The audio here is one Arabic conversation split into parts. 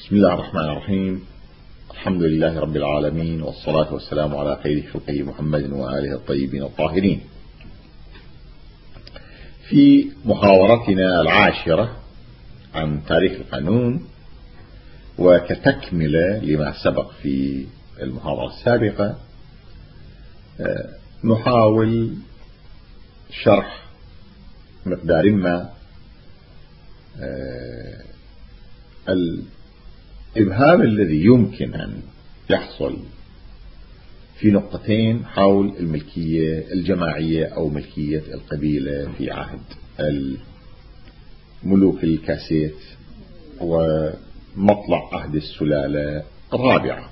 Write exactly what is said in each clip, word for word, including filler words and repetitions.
بسم الله الرحمن الرحيم. الحمد لله رب العالمين، والصلاة والسلام على خير خلقه محمد وآله الطيبين الطاهرين. في محاورتنا العاشرة عن تاريخ القانون، وكتكملة لما سبق في المحاضرة السابقة، نحاول شرح مقدار ما الإبهام الذي يمكن أن يحصل في نقطتين حول الملكية الجماعية أو ملكية القبيلة في عهد الملوك الكاسيت ومطلع عهد السلالة الرابعة.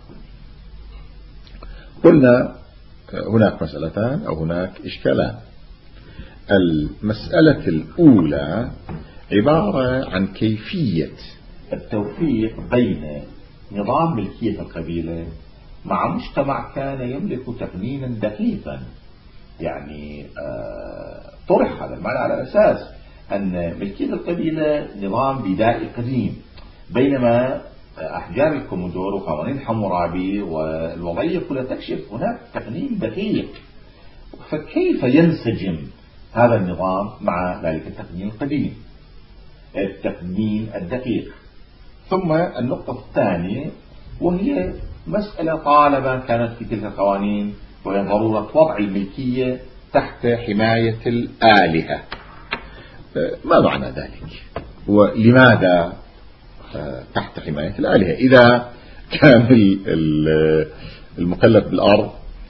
قلنا هناك مسألتان أو هناك إشكالان. المسألة الأولى عبارة عن كيفية التوفيق بين نظام ملكية القبيلة مع مجتمع كان يملك تقنينا دقيقا. يعني طرح هذا المعنى على أساس أن ملكية القبيلة نظام بدائي قديم، بينما أحجار الكومودور وقوانين حمورابي والوضعية كلها تكشف هناك تقنين دقيق. فكيف ينسجم هذا النظام مع ذلك التقنين القديم، التقنين الدقيق؟ ثم النقطة الثانية، وهي مسألة طالما كانت في تلك القوانين، وهي ضرورة وضع الملكية تحت حماية الآلهة. ما معنى ذلك؟ ولماذا تحت حماية الآلهة؟ إذا كان المكلف بالأرض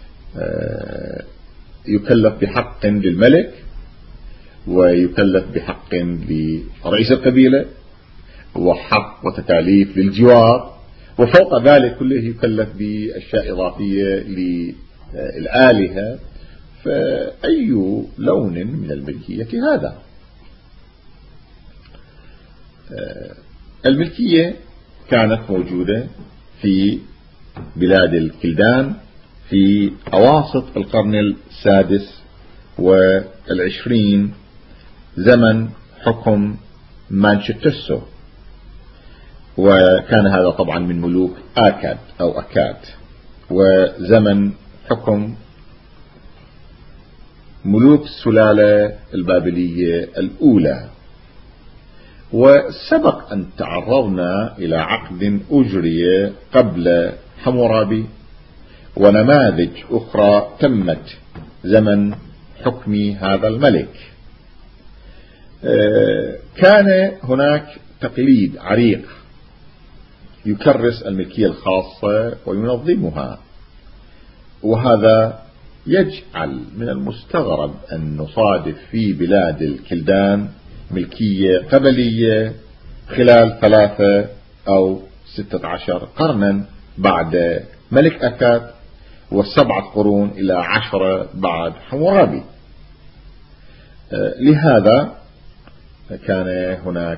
يكلف بحق للملك، ويكلف بحق لرئيس القبيلة، وحق وتكاليف للجوار، وفوق ذلك كله يكلف بأشياء إضافية للآلهة، فأي لون من الملكية هذا؟ الملكية كانت موجودة في بلاد الكلدان في أواسط القرن السادس والعشرين، زمن حكم مانشتسو، وكان هذا طبعا من ملوك آكاد أو أكاد، وزمن حكم ملوك السلالة البابلية الأولى. وسبق أن تعرضنا إلى عقد أجري قبل حمورابي، ونماذج أخرى تمت زمن حكم هذا الملك. كان هناك تقليد عريق يكرس الملكية الخاصة وينظمها، وهذا يجعل من المستغرب أن نصادف في بلاد الكلدان ملكية قبلية خلال ثلاثة أو ستة عشر قرنا بعد ملك أكاد، وسبعة قرون إلى عشرة بعد حمورابي. لهذا كان هناك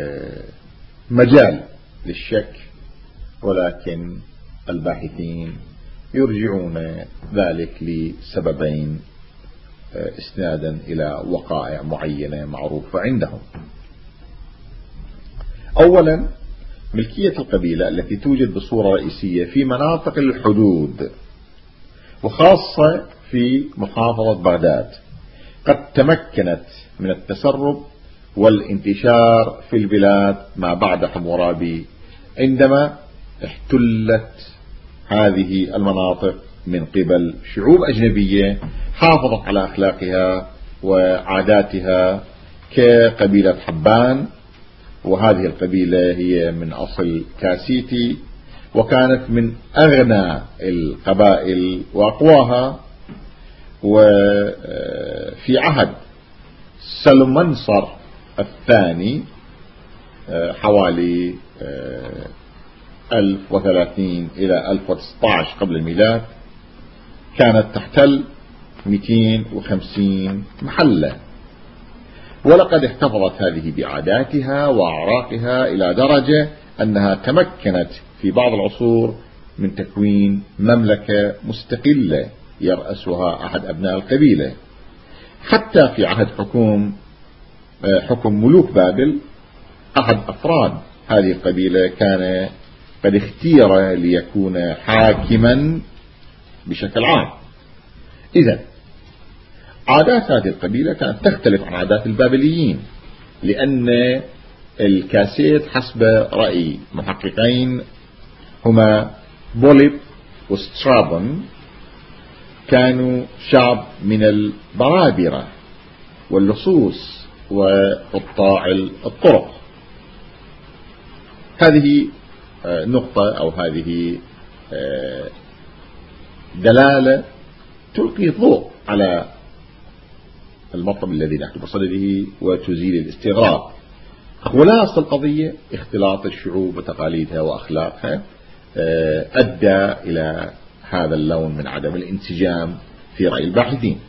مجال للشك، ولكن الباحثين يرجعون ذلك لسببين اسنادا إلى وقائع معينة معروفة عندهم. أولا، ملكية القبيلة التي توجد بصورة رئيسية في مناطق الحدود، وخاصة في محافظة بغداد، قد تمكنت من التسرب والانتشار في البلاد ما بعد حمورابي، عندما احتلت هذه المناطق من قبل شعوب أجنبية حافظت على أخلاقها وعاداتها كقبيلة حبان. وهذه القبيلة هي من أصل كاسيتي، وكانت من أغنى القبائل وأقواها. وفي عهد سلمنصر الثاني حوالي ألف وثلاثين إلى ألف وتسعة عشر قبل الميلاد كانت تحتل مئتين وخمسين محلة، ولقد احتفظت هذه بعاداتها وأعراقها إلى درجة أنها تمكنت في بعض العصور من تكوين مملكة مستقلة يرأسها أحد أبناء القبيلة. حتى في عهد حكوم حكم ملوك بابل، أحد أفراد هذه القبيلة كان قد اختير ليكون حاكما بشكل عام. إذن عادات هذه القبيلة كانت تختلف عن عادات البابليين، لأن الكاسيت حسب رأي محققين هما بوليب وسترابون كانوا شعب من البرابرة واللصوص وقطاع الطرق. هذه نقطة أو هذه دلالة تلقي ضوء على المطلب الذي نحن بصدده وتزيل الاستغراب. خلاصة القضية اختلاط الشعوب وتقاليدها وأخلاقها أدى إلى هذا اللون من عدم الانسجام في رأي الباحثين.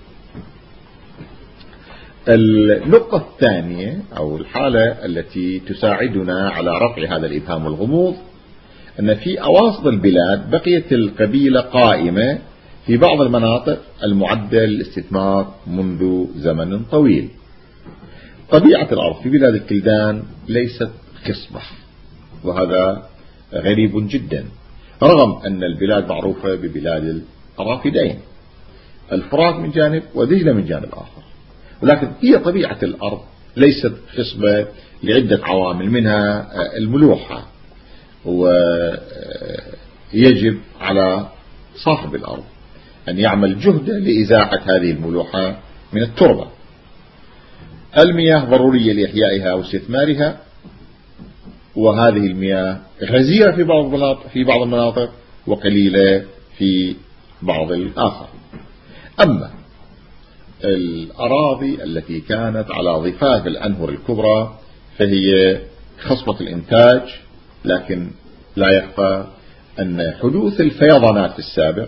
النقطة الثانية أو الحالة التي تساعدنا على رفع هذا الإبهام والغموض أن في أواسط البلاد بقيت القبيلة قائمة في بعض المناطق المعدة للاستثمار منذ زمن طويل. طبيعة الأرض في بلاد الكلدان ليست خصبة، وهذا غريب جدا، رغم أن البلاد معروفة ببلاد الرافدين، الفرات من جانب ودجلة من جانب آخر، ولكن هي طبيعة الأرض ليست خصبة لعدة عوامل، منها الملوحة، ويجب على صاحب الأرض أن يعمل جهدا لإزاحة هذه الملوحة من التربة. المياه ضرورية لإحيائها واستثمارها، وهذه المياه غزيرة في بعض المناطق في بعض المناطق وقليلة في بعض الآخر. أما الأراضي التي كانت على ضفاف الأنهر الكبرى فهي خصبة الإنتاج، لكن لا يخفى أن حدوث الفيضانات في السابق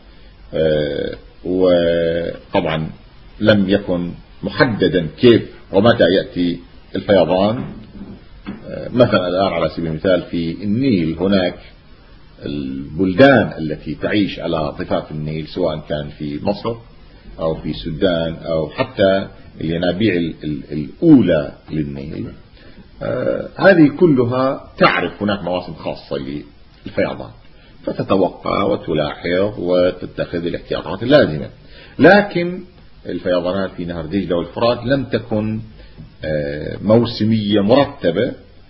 وطبعا لم يكن محددا كيف ومتى يأتي الفيضان. مثلا الآن على سبيل المثال في النيل هناك البلدان التي تعيش على ضفاف النيل، سواء كان في مصر أو في السودان أو حتى الينابيع الأولى للنيل، هذه كلها تعرف هناك مواسم خاصة للفيضان، فتتوقع وتلاحظ وتتخذ الاحتياطات اللازمة. لكن الفيضانات في نهر دجلة والفرات لم تكن موسمية مرتبة،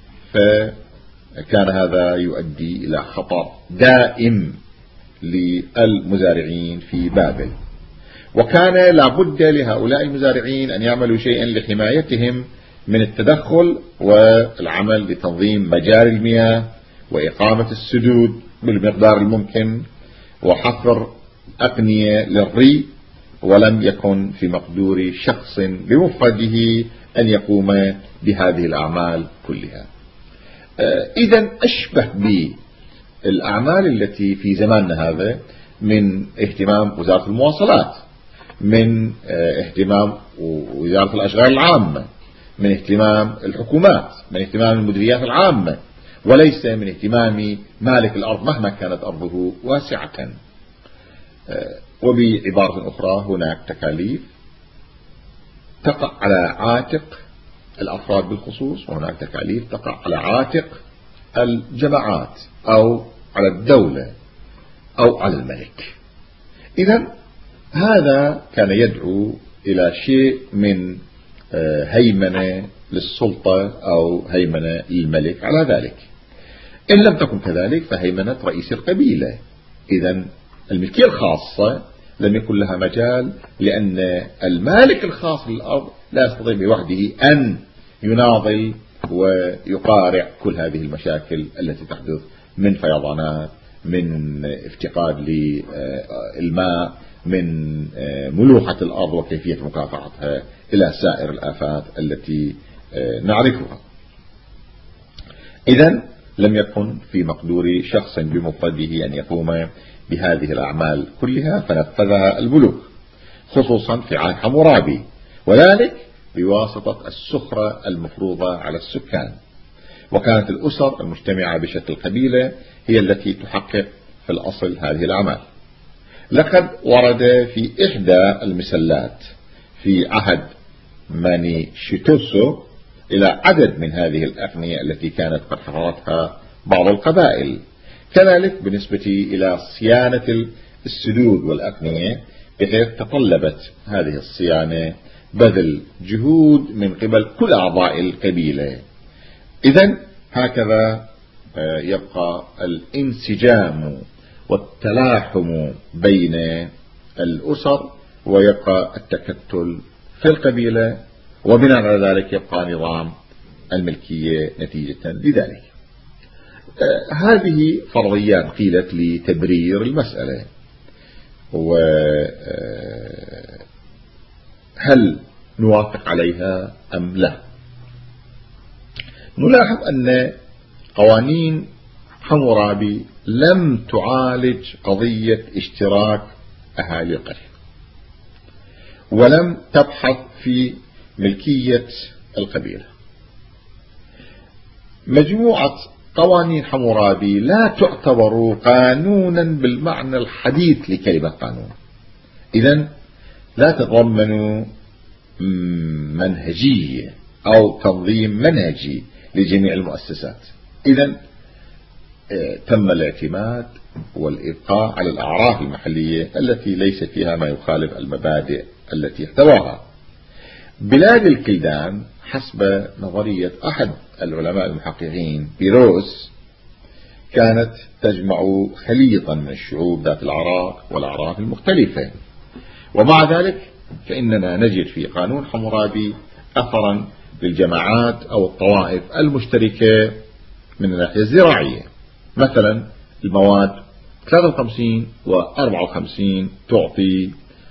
فكان هذا يؤدي إلى خطر دائم للمزارعين في بابل، وكان لابد لهؤلاء المزارعين أن يعملوا شيئا لحمايتهم من التدخل والعمل لتنظيم مجاري المياه وإقامة السدود بالمقدار الممكن وحفر أقنية للري، ولم يكن في مقدور شخص بمفرده أن يقوم بهذه الأعمال كلها. إذن أشبه بالأعمال التي في زماننا هذا من اهتمام وزارة المواصلات، من اهتمام وزارة الأشغال العامة، من اهتمام الحكومات، من اهتمام المديريات العامة، وليس من اهتمام مالك الأرض مهما كانت أرضه واسعة. وبعبارة أخرى هناك تكاليف تقع على عاتق الأفراد بالخصوص، وهناك تكاليف تقع على عاتق الجماعات أو على الدولة أو على الملك. إذن هذا كان يدعو إلى شيء من هيمنة للسلطة أو هيمنة للملك على ذلك. إن لم تكن كذلك فهيمنة رئيس القبيلة. إذن الملكية الخاصة لم يكن لها مجال، لأن المالك الخاص للأرض لا يستطيع بوحده أن يناضل ويقارع كل هذه المشاكل التي تحدث من فيضانات، من افتقاد للماء، من ملوحة الأرض وكيفية مكافحتها، إلى سائر الآفات التي نعرفها. إذن لم يكن في مقدور شخص بمفرده أن يقوم بهذه الأعمال كلها، فنفذها الملوك خصوصا في عهد حمورابي، وذلك بواسطة السخرة المفروضة على السكان. وكانت الأسر المجتمعة بشكل قبيلة هي التي تحقق في الأصل هذه الأعمال. لقد ورد في إحدى المسلات في عهد ماني شيتوسو إلى عدد من هذه الأقنية التي كانت قد حفرتها بعض القبائل، كذلك بالنسبة إلى صيانة السدود والأقنية، بحيث تطلبت هذه الصيانة بذل جهود من قبل كل أعضاء القبيلة. إذن هكذا يبقى الانسجام والتلاحم بين الأسر، ويبقى التكتل في القبيلة، وبناء على ذلك يبقى نظام الملكية نتيجة لذلك. هذه فرضيات قيلت لتبرير المسألة، وهل نوافق عليها أم لا؟ نلاحظ أن قوانين حمورابي لم تعالج قضية اشتراك أهالي القرية، ولم تبحث في ملكية القبيلة. مجموعة قوانين حمورابي لا تعتبر قانونا بالمعنى الحديث لكلمة قانون، إذن لا تتضمن منهجية أو تنظيم منهجي لجميع المؤسسات. إذن تم الاعتماد والإبقاء على الأعراف المحلية التي ليس فيها ما يخالف المبادئ التي احتواها. بلاد الكلدان حسب نظرية أحد العلماء المحققين بيروس كانت تجمع خليطا من الشعوب ذات الأعراق والأعراف المختلفة، ومع ذلك فإننا نجد في قانون حمورابي أثرا للجماعات أو الطوائف المشتركة من الناحية الزراعية. مثلا المواد ثلاثة وخمسين و أربعة وخمسين تعطي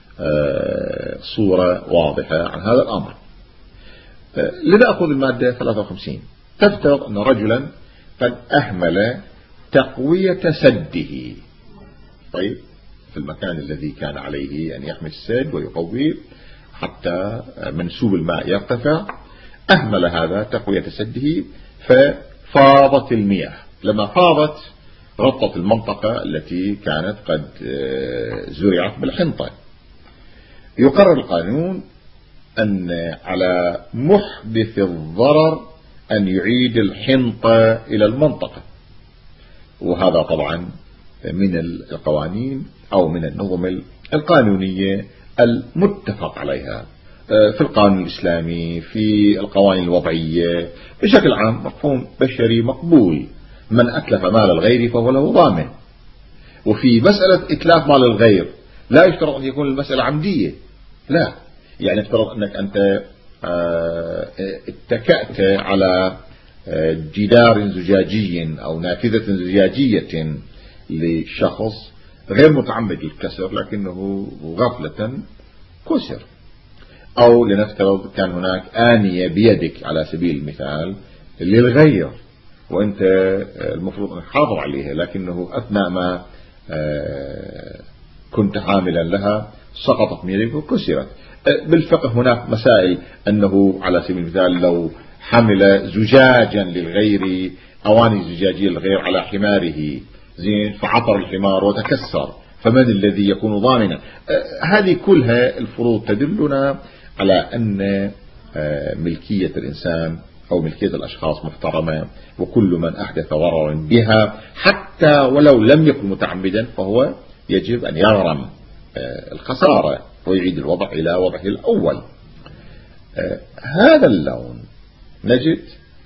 صورة واضحة عن هذا الأمر. لنأخذ المادة ثلاثة وخمسين، تفترض أن رجلا قد أهمل تقوية سده، طيب في المكان الذي كان عليه أن يحمي السد ويقويه حتى منسوب الماء يرتفع، أهمل هذا تقوية سده ففاضت المياه. لما فاضت غطت المنطقة التي كانت قد زرعت بالحنطة. يقرر القانون أن على محدث الضرر أن يعيد الحنطة إلى المنطقة، وهذا طبعا من القوانين أو من النظم القانونية المتفق عليها في القانون الإسلامي، في القوانين الوضعية بشكل عام. مفهوم بشري مقبول، من أتلف مال الغير فهو له ضامن. وفي مسألة إتلاف مال الغير لا يشترط أن يكون المسألة عمدية، لا، يعني افترض أنك أنت اتكأت على جدار زجاجي أو نافذة زجاجية لشخص غير متعمد الكسر لكنه غفلة كسر، أو لنفترض كان هناك آنية بيدك على سبيل المثال للغير وأنت المفروض أن تحافظ عليها، لكنه أثناء ما كنت حاملا لها سقطت من يدك وكسرت. بالفقه هناك مسائل أنه على سبيل المثال لو حمل زجاجا للغير، أواني زجاجية للغير على حماره زين فعطر الحمار وتكسر، فمن الذي يكون ضامنا؟ هذه كلها الفروض تدلنا على أن ملكية الإنسان أو ملكية الأشخاص محترمة، وكل من أحدث ضررا بها حتى ولو لم يكن متعمدا فهو يجب أن يغرم الخسارة ويعيد الوضع إلى وضعه الأول. هذا اللون نجد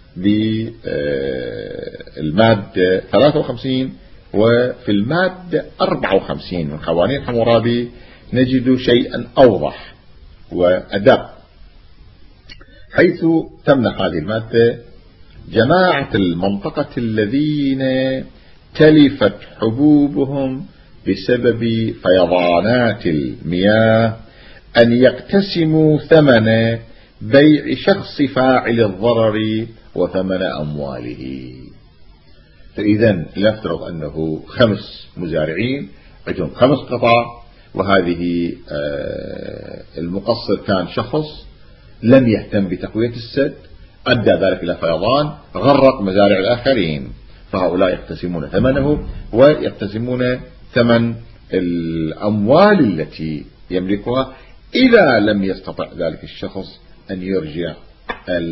بالمادة ثلاثة وخمسين، وفي المادة أربعة وخمسين من قوانين حمورابي نجد شيئا أوضح وأدق، حيث تمنح هذه المادة جماعة المنطقة الذين تلفت حبوبهم بسبب فيضانات المياه أن يقتسموا ثمن بيع شخص فاعل الضرر وثمن أمواله. فإذا نفترض أنه خمس مزارعين عندهم خمس قطع، وهذه المقصر كان شخص لم يهتم بتقوية السد، أدى ذلك إلى فيضان غرق مزارع الآخرين، فهؤلاء يقتسمون ثمنه ويقتسمون ثمن الأموال التي يملكها إذا لم يستطع ذلك الشخص أن يرجع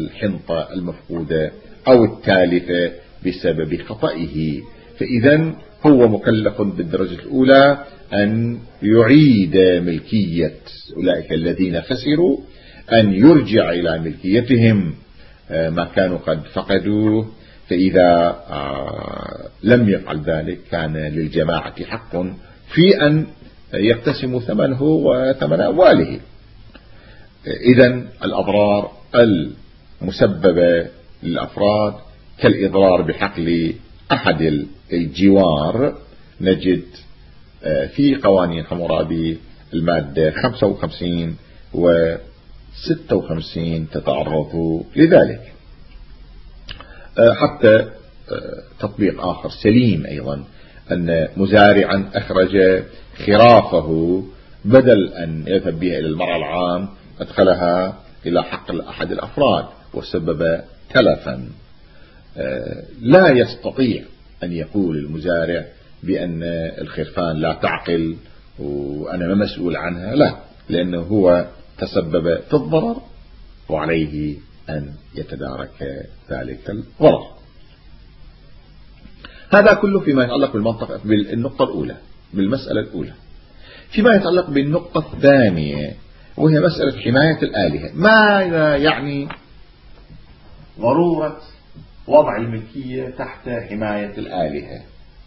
الحنطة المفقودة أو التالفة بسبب خطئه. فإذا هو مكلف بالدرجة الأولى أن يعيد ملكية أولئك الذين خسروا، أن يرجع إلى ملكيتهم ما كانوا قد فقدوه. فإذا لم يفعل ذلك كان للجماعة حق في أن يقتسموا ثمنه وثمن أمواله. إذن الأضرار المسببة للأفراد كالإضرار بحقل أحد الجوار نجد في قوانين حمورابي المادة خمسة وخمسين و ستة وخمسين تتعرض لذلك. حتى تطبيق آخر سليم أيضا أن مزارعا أخرج خرافه بدل أن يذهب بها إلى المرعى العام أدخلها إلى حقل أحد الأفراد وسبب تلفا. لا يستطيع أن يقول المزارع بأن الخرفان لا تعقل وأنا ما مسؤول عنها، لا، لأنه هو تسبب في الضرر وعليه أن يتدارك ذلك الضرر. هذا كله فيما يتعلق بالمنطقة بالنقطة الأولى بالمسألة الأولى. فيما يتعلق بالنقطة الثانية وهي مسألة حماية الآلهة، ماذا يعني ضرورة وضع الملكية تحت حماية الآلهة؟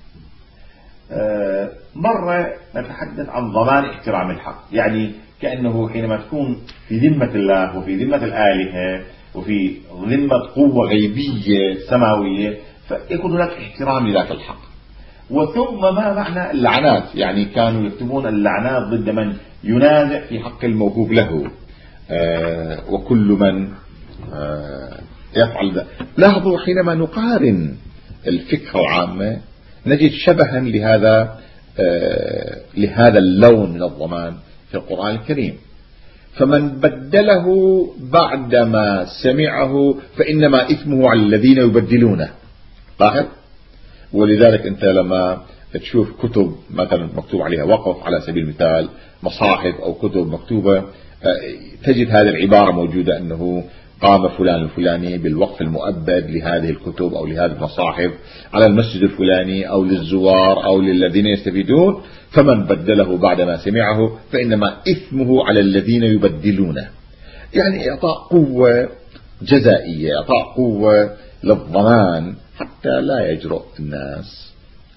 آه مرة نتحدث عن ضمان احترام الحق، يعني كأنه حينما تكون في ذمة الله وفي ذمة الآلهة وفي ذمة قوة غيبية سماوية فيكون هناك احترام لذاك الحق. وثم ما معنى اللعنات؟ يعني كانوا يكتبون اللعنات ضد من ينازع في حق الموهوب له، آه وكل من آه يفعل ذلك. لاحظوا حينما نقارن الفكرة العامة نجد شبها لهذا آه لهذا اللون من الضمان في القرآن الكريم. فمن بدله بعدما سمعه فإنما إثمه على الذين يبدلونه. لاحظ، ولذلك أنت لما تشوف كتب مثلا مكتوب عليها وقف على سبيل المثال، مصاحف أو كتب مكتوبة، تجد هذه العبارة موجودة أنه قام فلان الفلاني بالوقف المؤبد لهذه الكتب أو لهذه المصاحف على المسجد الفلاني أو للزوار أو للذين يستفيدون، فمن بدله بعدما سمعه فإنما إثمه على الذين يبدلونه. يعني إعطاء قوة جزائية، إعطاء قوة للضمان حتى لا يجرؤ الناس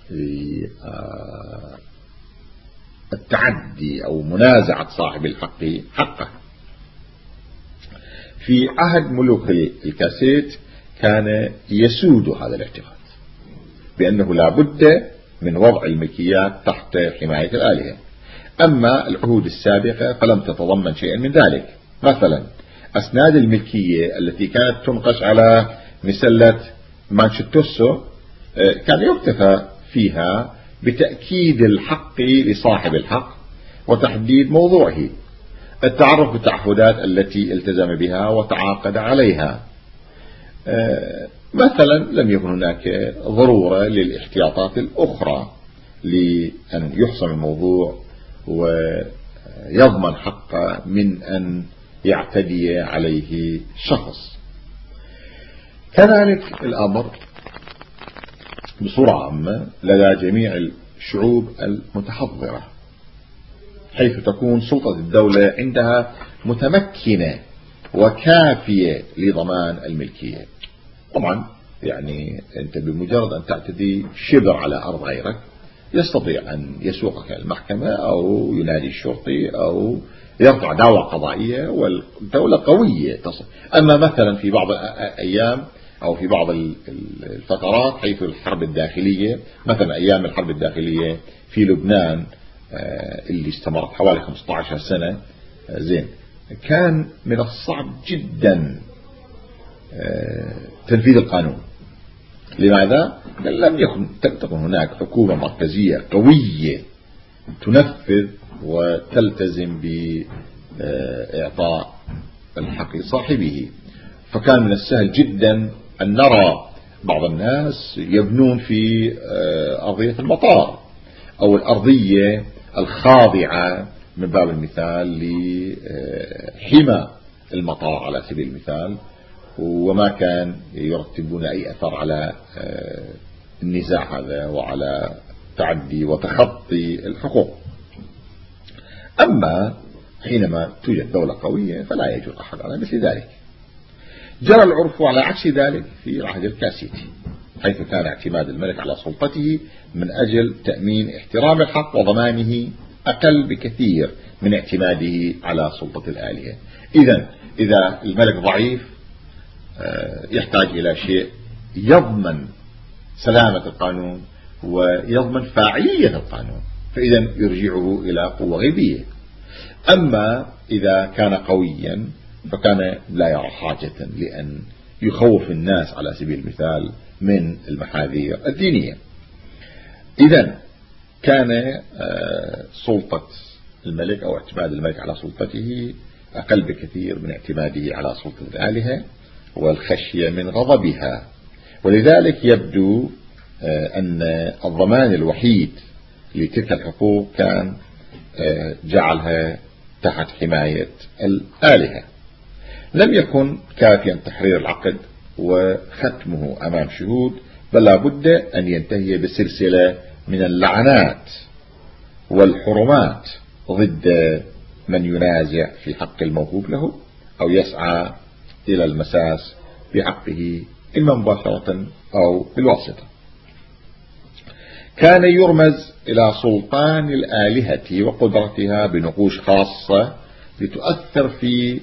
التعدي أو منازعة صاحب الحق حقه. في عهد ملوك الكاسيت كان يسود هذا الاعتقاد بأنه لا بد من وضع الملكيات تحت حماية الآلهة. أما العهود السابقة فلم تتضمن شيئا من ذلك. مثلا أسناد الملكية التي كانت تنقش على مسلة مانشيتوسو كان يكتفى فيها بتأكيد الحق لصاحب الحق وتحديد موضوعه، التعرف بالتعهدات التي التزم بها وتعاقد عليها. مثلا لم يكن هناك ضرورة للاحتياطات الأخرى لأن يحسم الموضوع ويضمن حقه من أن يعتدي عليه شخص. كذلك الأمر بصورة عامة لدى جميع الشعوب المتحضرة، حيث تكون سلطة الدولة عندها متمكنة وكافية لضمان الملكية. طبعا يعني أنت بمجرد أن تعتدي شبر على أرض غيرك يستطيع أن يسوقك المحكمة أو ينادي الشرطي أو يرفع دعوى قضائية والدولة قوية تصل. أما مثلا في بعض الأيام أو في بعض الفترات حيث الحرب الداخلية، مثلا أيام الحرب الداخلية في لبنان اللي استمرت حوالي خمسة عشر سنة، زين، كان من الصعب جدا تنفيذ القانون. لماذا؟ لم يكن تكن هناك حكومة مركزية قوية تنفذ وتلتزم بإعطاء الحق لصاحبه. فكان من السهل جدا أن نرى بعض الناس يبنون في أرضية المطار أو الأرضية الخاضعة من باب المثال لحمى المطار على سبيل المثال، وما كان يرتبون أي أثر على النزاع هذا وعلى تعدي وتخطي الحقوق. أما حينما توجد دولة قوية فلا يجوز أحد على مثل ذلك. جرى العرف على عكس ذلك في العهد الكاسيتي، حيث كان اعتماد الملك على سلطته من أجل تأمين احترام الحق وضمانه أقل بكثير من اعتماده على سلطة الآلهة. إذن إذا الملك ضعيف يحتاج إلى شيء يضمن سلامة القانون ويضمن فاعلية القانون، فإذا يرجعه إلى قوة غيبية. أما إذا كان قويا فكان لا يرى حاجة لأن يخوف الناس على سبيل المثال من المحاذير الدينية. إذن كان سلطة الملك أو اعتماد الملك على سلطته أقل بكثير من اعتماده على سلطة الآلهة والخشية من غضبها، ولذلك يبدو أن الضمان الوحيد لتلك الحقوق كان جعلها تحت حماية الآلهة. لم يكن كافيا تحرير العقد وختمه أمام شهود، بل لابد أن ينتهي بسلسلة من اللعنات والحرمات ضد من ينازع في حق الموهوب له أو يسعى إلى المساس بحقه إما مباشرة أو بالواسطة. كان يرمز إلى سلطان الآلهة وقدرتها بنقوش خاصة لتؤثر في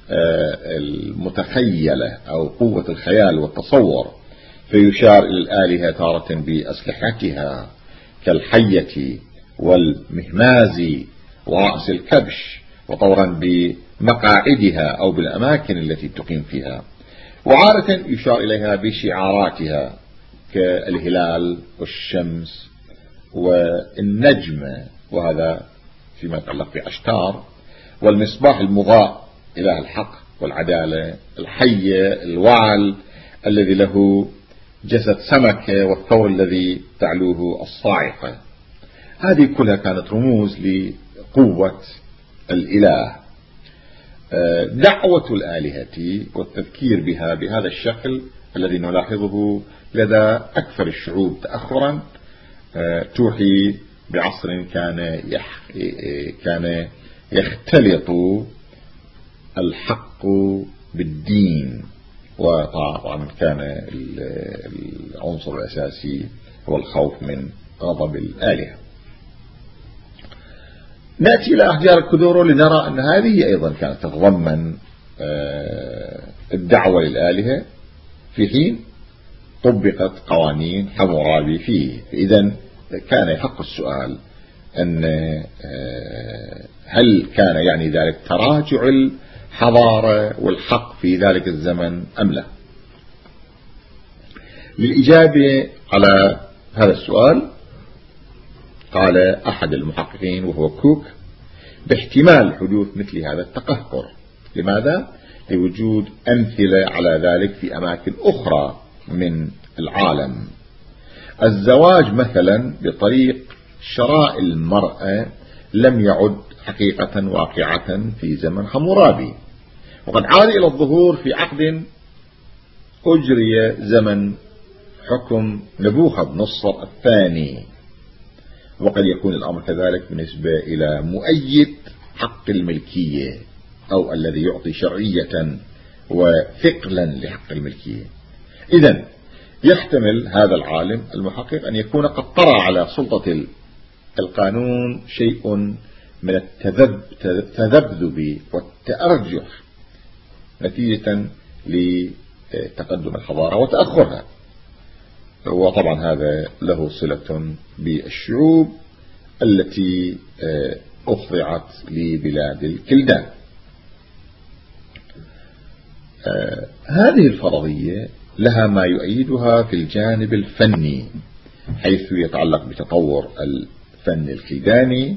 المتخيلة أو قوة الخيال والتصور، فيشار إلى الآلهة تارة بأسلحتها كالحية والمهماز ورأس الكبش، وطورا بمقاعدها أو بالأماكن التي تقيم فيها، وعادة يشار إليها بشعاراتها كالهلال والشمس والنجم، وهذا فيما يتعلق بأشتار، والمصباح المضاء إله الحق والعدالة، الحية الوعل الذي له جسد سمكة، والثور الذي تعلوه الصاعقة. هذه كلها كانت رموز لقوة الإله. دعوة الآلهة والتذكير بها بهذا الشكل الذي نلاحظه لدى أكثر الشعوب تأخرا توحي بعصر كان كان يختلط الحق بالدين، وطبعا كان العنصر الأساسي هو الخوف من غضب الآلهة. نأتي إلى أحجار الكدورو لنرى أن هذه أيضا كانت تتضمن الدعوة للآلهة في حين طبقت قوانين حمورابي فيه. إذن كان يحق السؤال أن هل كان يعني ذلك تراجع الحضارة والحق في ذلك الزمن أم لا؟ للإجابة على هذا السؤال قال أحد المحققين وهو كوك باحتمال حدوث مثل هذا التقهقر. لماذا؟ لوجود أمثلة على ذلك في أماكن أخرى من العالم. الزواج مثلا بطريق شراء المرأة لم يعد حقيقة واقعة في زمن حمورابي، وقد عاد إلى الظهور في عقد أجري زمن حكم نبوخذ نصر الثاني، وقد يكون الأمر كذلك بالنسبة إلى مؤيد حق الملكية أو الذي يعطي شرعية وثقلا لحق الملكية. إذن يحتمل هذا العالم المحقق أن يكون قد طرأ على سلطة القانون شيء من التذبذب والتأرجح نتيجة لتقدم الحضارة وتأخرها، وطبعا هذا له صلة بالشعوب التي أخضعت لبلاد الكلدان. هذه الفرضية لها ما يؤيدها في الجانب الفني، حيث يتعلق بتطور الفن الكلداني،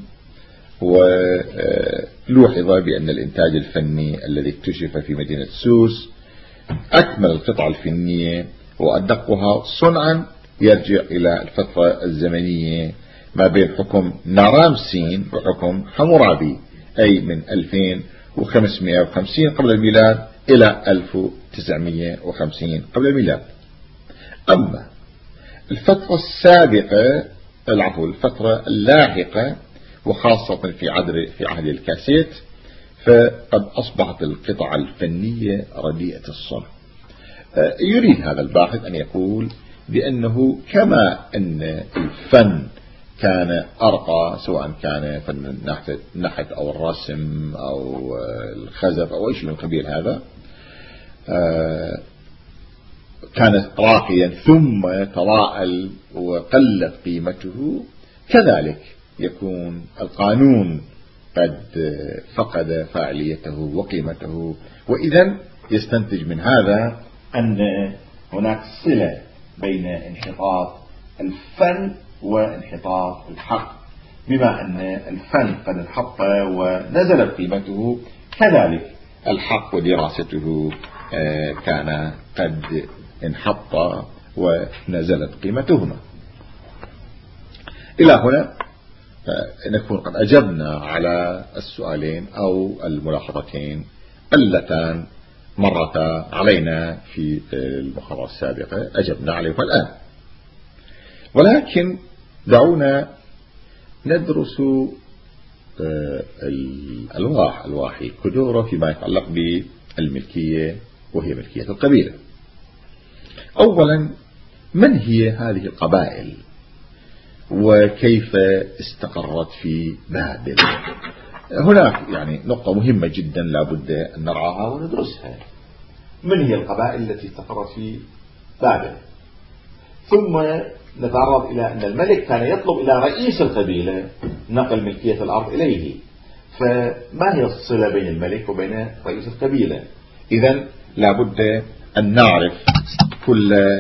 ولوحظ بأن الإنتاج الفني الذي اكتشف في مدينة سوس أكمل القطع الفنية وأدقها صنعا يرجع إلى الفترة الزمنية ما بين حكم نارامسين وحكم حمورابي، أي من ألفين وخمسمائة وخمسين قبل الميلاد إلى ألف وتسعمائة وخمسين قبل الميلاد. أما الفترة السابقة العفو الفترة اللاحقة، وخاصة في عهد في عهد الكاسيت، فقد أصبحت القطع الفنية رديئة الصنع. يريد هذا الباحث أن يقول بأنه كما أن الفن كان أرقى، سواء كان فن النحت أو الرسم أو الخزف أو إيش من قبيل هذا، كان راقيا ثم تضاءل وقلت قيمته، كذلك يكون القانون قد فقد فاعليته وقيمته. وإذا يستنتج من هذا أن هناك صلة بين انحطاط الفن وانحطاط الحق، بما أن الفن قد انحط ونزلت قيمته، كذلك الحق ودراسته كان قد انحط ونزلت قيمتهما. إلى هنا نكون قد أجبنا على السؤالين أو الملاحظتين اللتان مرتا علينا في المحاضرة السابقة، أجبنا عليها الآن. ولكن دعونا ندرس الألواح الواحي الكدورة فيما يتعلق بالملكية، وهي ملكية القبيلة. أولا، من هي هذه القبائل وكيف استقرت في بابل؟ هناك يعني نقطة مهمة جدا لابد أن نرعاها وندرسها. من هي القبائل التي استقرت في بابل؟ ثم نتعرض إلى أن الملك كان يطلب إلى رئيس القبيلة نقل ملكية الأرض إليه، فما هي الصلة بين الملك وبين رئيس القبيلة؟ إذن لابد أن نعرف كل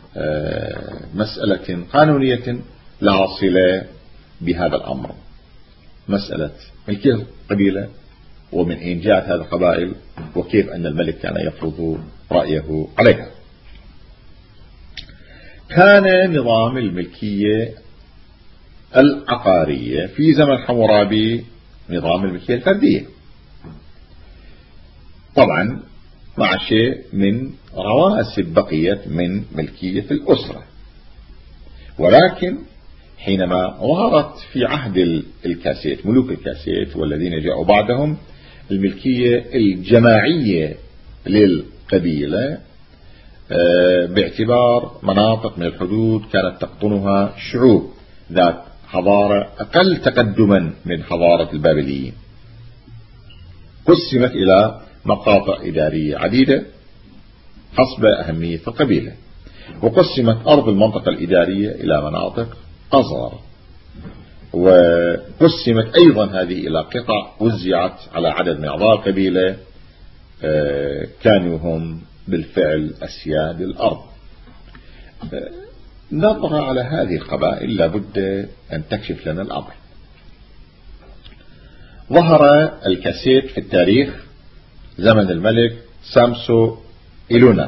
مسألة قانونية لها صلة بهذا الأمر. مسألة ملكية القبيلة، ومن أين جاءت هذه القبائل، وكيف أن الملك كان يفرض رأيه عليها. كان نظام الملكية العقارية في زمن حمورابي نظام الملكية الفردية، طبعا مع شيء من رواسب بقيت من ملكية الأسرة. ولكن حينما ظهرت في عهد الكاسيت ملوك الكاسيت والذين جاءوا بعدهم الملكية الجماعية للقبيلة، باعتبار مناطق من الحدود كانت تقطنها شعوب ذات حضارة أقل تقدما من حضارة البابليين، قسمت إلى مقاطع إدارية عديدة حسب أهمية القبيلة، وقسمت أرض المنطقة الإدارية إلى مناطق أصغر، وقسمت أيضا هذه إلى قطع وزعت على عدد من أعضاء القبيلة كانوا هم بالفعل أسياد الأرض. نظرة على هذه القبائل لابد أن تكشف لنا الأمر. ظهر الكاسيت في التاريخ زمن الملك سامسو إلونا،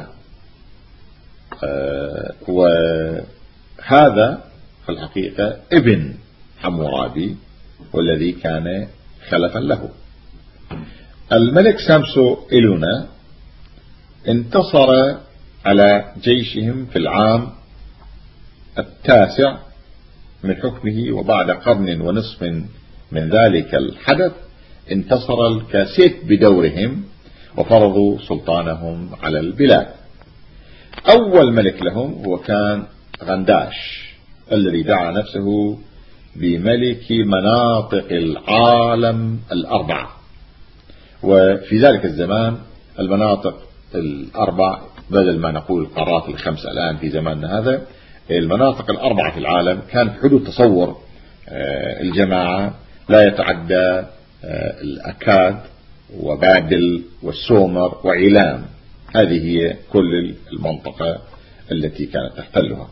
وهذا في الحقيقة ابن حمورابي والذي كان خلفا له. الملك سامسو إلونا انتصر على جيشهم في العام التاسع من حكمه، وبعد قرن ونصف من ذلك الحدث انتصر الكاسيت بدورهم وفرضوا سلطانهم على البلاد. أول ملك لهم هو كان غنداش الذي دعا نفسه بملك مناطق العالم الأربعة. وفي ذلك الزمان المناطق الأربع، بدل ما نقول القارات الخمسة الآن في زماننا هذا، المناطق الأربعة في العالم كان في حدود تصور الجماعة لا يتعدى الأكاد وبابل والسومر وعيلام. هذه هي كل المنطقة التي كانت تحتلها.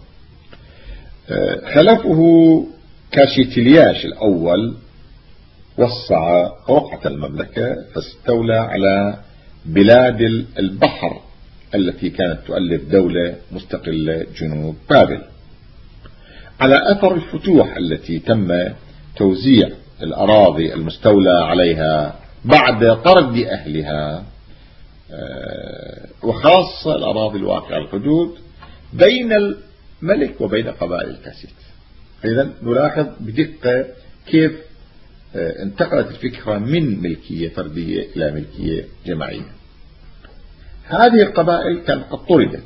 خلفه كاشيتلياش الأول وسع رقعة المملكة فاستولى على بلاد البحر التي كانت تؤلف دولة مستقلة جنوب بابل. على أثر الفتوح التي تم توزيع الأراضي المستولى عليها بعد طرد أهلها، وخاصة الأراضي الواقعة الحدود بين الملك وبين قبائل الكاسيت، إذن نلاحظ بدقة كيف انتقلت الفكرة من ملكية فردية إلى ملكية جماعية. هذه القبائل كانت قد طردت،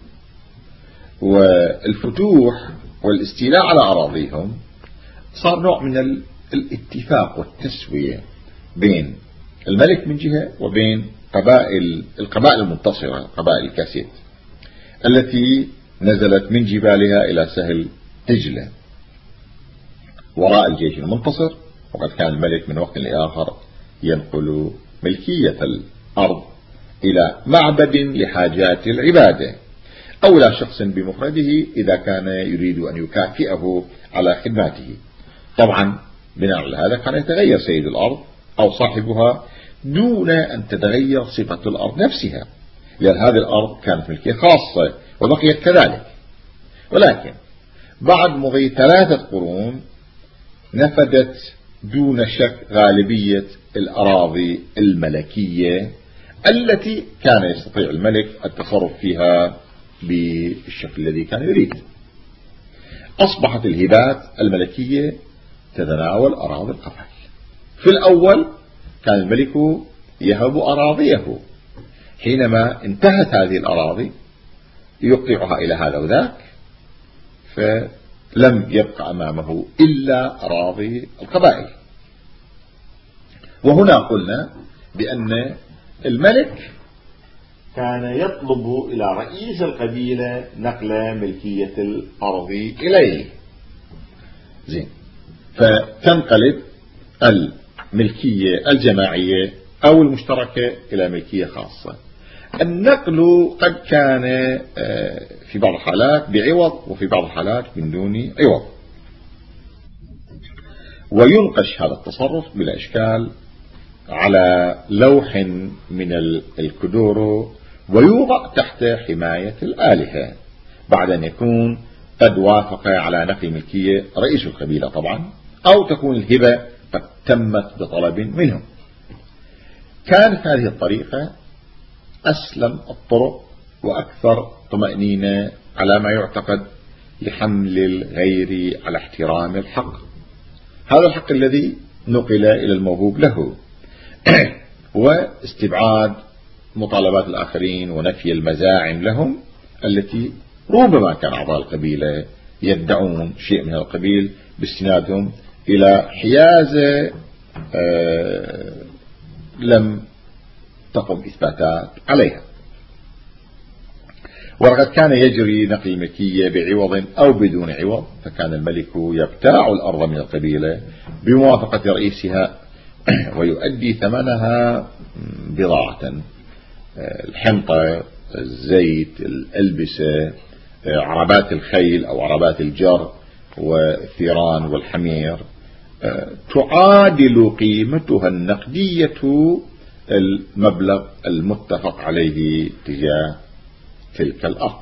والفتوح والاستيلاء على أراضيهم صار نوع من الاتفاق والتسوية بين الملك من جهة وبين قبائل القبائل المنتصرة، قبائل الكاسيت التي نزلت من جبالها إلى سهل دجلة وراء الجيش المنتصر. وقد كان الملك من وقت لآخر ينقل ملكية الأرض إلى معبد لحاجات العبادة أو إلى شخص بمفرده إذا كان يريد أن يكافئه على خدماته. طبعا بناء على هذا كان يتغير سيد الأرض أو صاحبها دون أن تتغير صفة الأرض نفسها، لأن هذه الأرض كانت ملكية خاصة وبقيت كذلك. ولكن بعد مضي ثلاثة قرون نفدت دون شك غالبية الأراضي الملكية التي كان يستطيع الملك التصرف فيها بالشكل الذي كان يريده. أصبحت الهبات الملكية تتناول أراضي القبائل. في الأول كان الملك يهب أراضيه، حينما انتهت هذه الأراضي يقطعها إلى هذا وذاك، فلم يبقى أمامه إلا أراضي القبائل. وهنا قلنا بأن الملك كان يطلب إلى رئيس القبيلة نقل ملكية الأرض إليه. زين، فتنقلب الملكية الجماعية أو المشتركة إلى ملكية خاصة. النقل قد كان في بعض الحالات بعوض وفي بعض الحالات من دون عوض، وينقش هذا التصرف بلا إشكال على لوح من الكدورو ويوضع تحت حماية الآلهة بعد أن يكون قد وافق على نقل ملكية رئيس القبيلة طبعا، أو تكون الهبة قد تمت بطلب منهم. كانت هذه الطريقة أسلم الطرق وأكثر طمأنينة على ما يعتقد لحمل الغير على احترام الحق، هذا الحق الذي نقل إلى الموهوب له، واستبعاد مطالبات الآخرين ونفي المزاعم لهم التي ربما كان أعضاء القبيلة يدعون شيء من القبيل باستنادهم إلى حيازة آه لم تقم إثباتات عليها. وقد كان يجري نقل الملكية بعوض أو بدون عوض، فكان الملك يبتاع الأرض من القبيلة بموافقة رئيسها ويؤدي ثمنها بضاعة، الحنطة، الزيت، الألبسة، عربات الخيل أو عربات الجر والثيران والحمير، تعادل قيمتها النقدية المبلغ المتفق عليه تجاه تلك الأرض.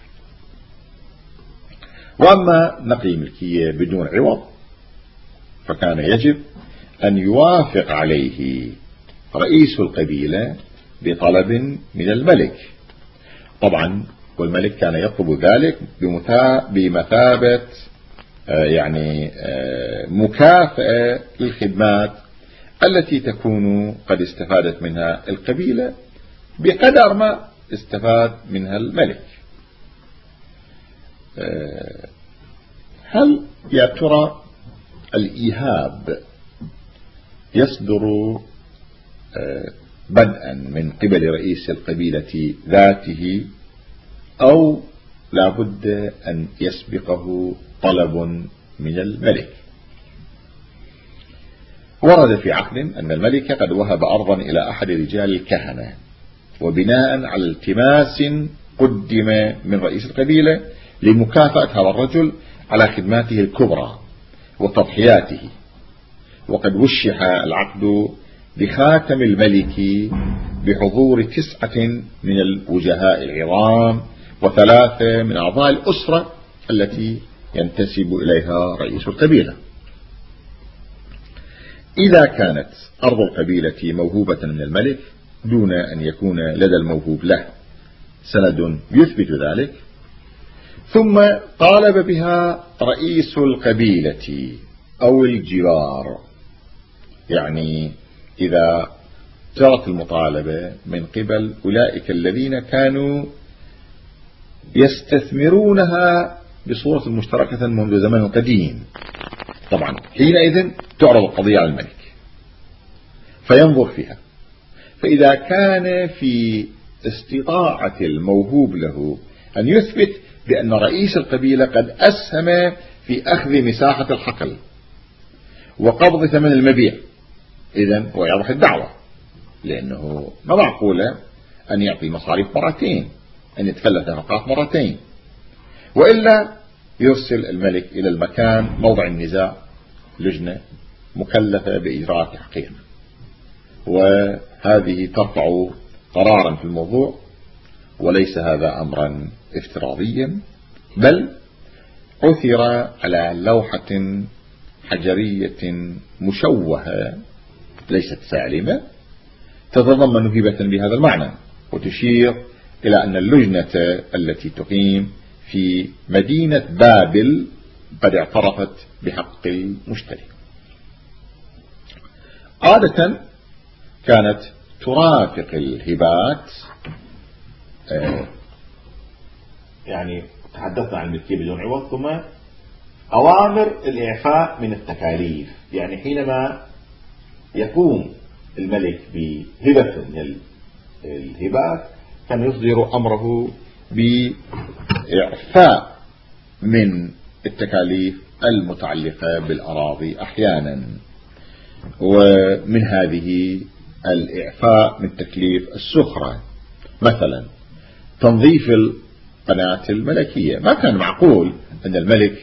وأما نقل الملكية بدون عوض فكان يجب أن يوافق عليه رئيس القبيلة بطلب من الملك طبعا، والملك كان يطلب ذلك بمثابة يعني مكافأة للخدمات التي تكون قد استفادت منها القبيلة بقدر ما استفاد منها الملك. هل يا ترى الإيهاب يصدر بدءا من قبل رئيس القبيلة ذاته أو لا بد أن يسبقه طلب من الملك؟ ورد في عقد أن الملك قد وهب أرضا إلى أحد رجال الكهنة، وبناء على التماس قدم من رئيس القبيلة لمكافأة هذا الرجل على خدماته الكبرى وتضحياته، وقد وشح العقد بخاتم الملك بحضور تسعة من الوجهاء العظام وثلاثة من أعضاء الأسرة التي ينتسب إليها رئيس القبيلة. إذا كانت أرض القبيلة موهوبة من الملك دون أن يكون لدى الموهوب له سند يثبت ذلك، ثم طالب بها رئيس القبيلة أو الجوار. يعني إذا جرت المطالبة من قبل أولئك الذين كانوا يستثمرونها بصورة مشتركة منذ زمن قديم، طبعا حينئذ تعرض القضية على الملك فينظر فيها، فإذا كان في استطاعة الموهوب له أن يثبت بأن رئيس القبيلة قد أسهم في أخذ مساحة الحقل وقبض ثمن المبيع، إذن هو يربح الدعوة، لأنه ما معقولة أن يعطي مصاريف مرتين، أن يتكلف نفقات مرتين، وإلا يرسل الملك إلى المكان موضع النزاع لجنة مكلفة بإجراء تحقيق، وهذه ترفع قرارا في الموضوع، وليس هذا أمرا افتراضيا، بل عثر على لوحة حجرية مشوهة ليست سالمة تتضمن هبة بهذا المعنى، وتشير إلى أن اللجنة التي تقيم في مدينة بابل قد اعترفت بحق المشتري. عادة كانت ترافق الهبات، آه يعني تحدثنا عن الملكية بدون عوض، ثم أوامر الإعفاء من التكاليف. يعني حينما يقوم الملك بهبة من الهبات كان يصدر أمره بإعفاء من التكاليف المتعلقة بالأراضي أحيانا، ومن هذه الإعفاء من تكليف السخرة، مثلا تنظيف القناة الملكية. ما كان معقول أن الملك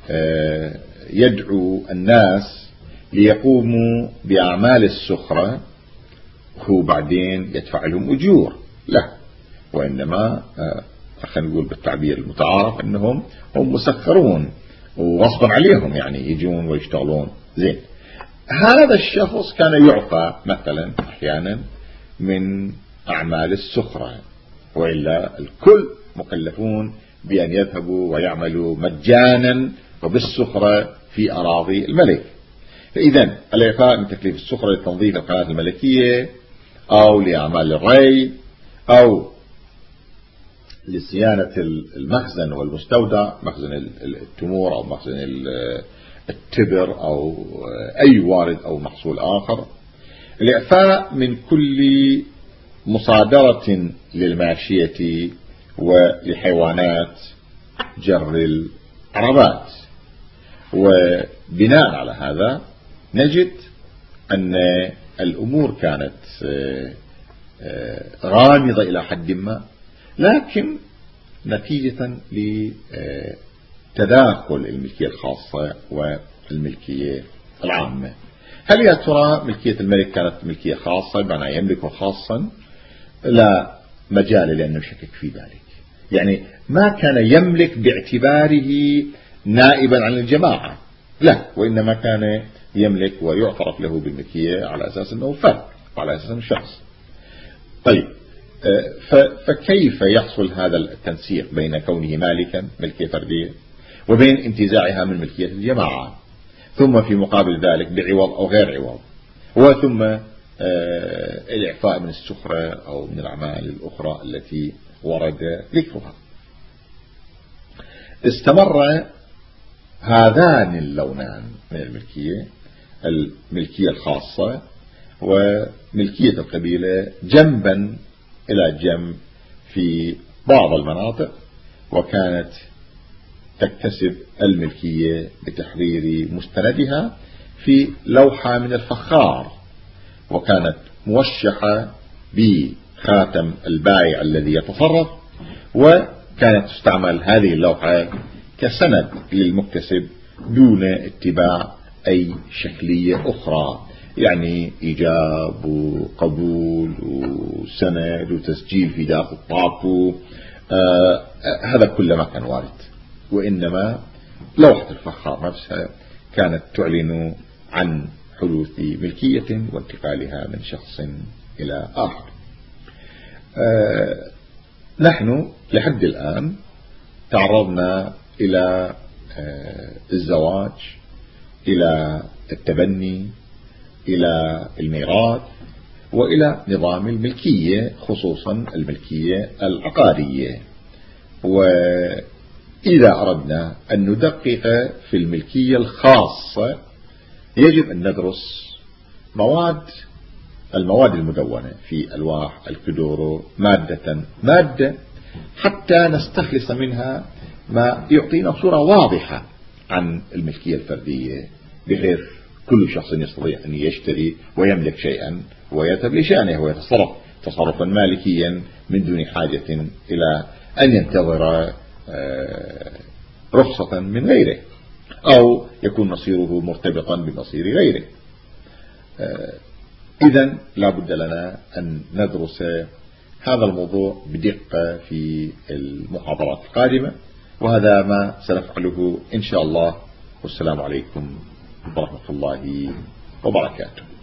يدعو الناس ليقوموا بأعمال السخرة وبعدين يدفع لهم أجور، لا، وإنما خلينا نقول بالتعبير المتعارف أنهم هم مسخرون وغصبا عليهم، يعني يجون ويشتغلون زين. هذا الشخص كان يعفى مثلا أحيانا من أعمال السخرة، وإلا الكل مكلفون بأن يذهبوا ويعملوا مجانا وبالسخرة في أراضي الملك. فإذا الإعفاء من تكليف السخرة لتنظيف القناة الملكية أو لأعمال الري أو لصيانة المخزن والمستودع، مخزن التمور أو مخزن التبر أو أي وارد أو محصول آخر. الإعفاء من كل مصادرة للماشية ولحيوانات جر العربات. وبناء على هذا نجد أن الأمور كانت غامضة إلى حد ما، لكن نتيجة لتداخل الملكية الخاصة والملكية العامة. هل يا ترى ملكية الملك كانت ملكية خاصة بمعنى يملكه خاصا؟ لا مجال لأن نشكك في ذلك. يعني ما كان يملك باعتباره نائبا عن الجماعة، لا، وإنما كان يملك ويعترف له بالملكية على أساس أنه فرد وعلى أساس أنه شخص. طيب، فكيف يحصل هذا التنسيق بين كونه مالكا ملكية فردية وبين انتزاعها من ملكية الجماعة، ثم في مقابل ذلك بعوض أو غير عوض، وثم الإعفاء من السخرة أو من الأعمال الأخرى التي ورد ذكرها. استمر هذان اللونان من الملكية، الملكية الخاصة وملكية القبيلة، جنبا إلى جنب في بعض المناطق، وكانت تكتسب الملكية بتحرير مستندها في لوحة من الفخار، وكانت موشحة بخاتم البائع الذي يتصرف، وكانت تستعمل هذه اللوحة كسند للمكتسب دون اتباع أي شكلية أخرى، يعني إيجاب وقبول وسند وتسجيل في داخل الطابو، آه هذا كله ما كان وارد، وإنما لوحة الفخار نفسها كانت تعلن عن حدوث ملكية وانتقالها من شخص إلى آخر. آه نحن لحد الآن تعرضنا إلى الزواج، إلى التبني، إلى الميراث، وإلى نظام الملكية، خصوصا الملكية العقارية. وإذا أردنا أن ندقق في الملكية الخاصة يجب أن ندرس مواد المواد المدونة في ألواح الكدورو مادة مادة حتى نستخلص منها ما يعطينا صورة واضحة عن الملكية الفردية، بحيث كل شخص يستطيع أن يشتري ويملك شيئا ويذهب لشأنه ويتصرف تصرفا مالكيا من دون حاجة إلى أن ينتظر رخصة من غيره أو يكون مصيره مرتبطا بمصير غيره. إذن لا بد لنا أن ندرس هذا الموضوع بدقة في المحاضرات القادمة، وهذا ما سنفعله إن شاء الله. والسلام عليكم ورحمة الله وبركاته.